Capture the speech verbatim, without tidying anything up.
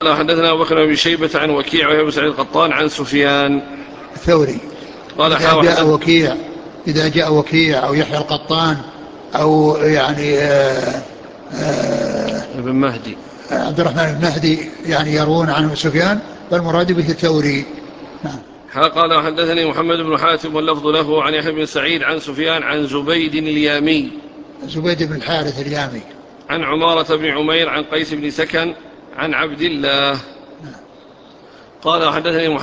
قال حدثنا أبو بكر بن أبي شيبة عن وكيع وهو سعيد القطان عن سفيان الثوري. قال إذا حاول جاء حدث وكيع إذا جاء وكيع أو يحيى القطان أو يعني آآ آآ ابن مهدي عبد الرحمن بن مهدي يعني يروون عن سفيان فالمراد به الثوري. نعم. قال حدثني محمد بن حاتم واللفظ له عن يحيى بن سعيد عن سفيان عن زبيد اليامي زبيد بن الحارث اليامي عن عمارة بن عمير عن قيس بن سكن عن عبد الله قال حدثني محمد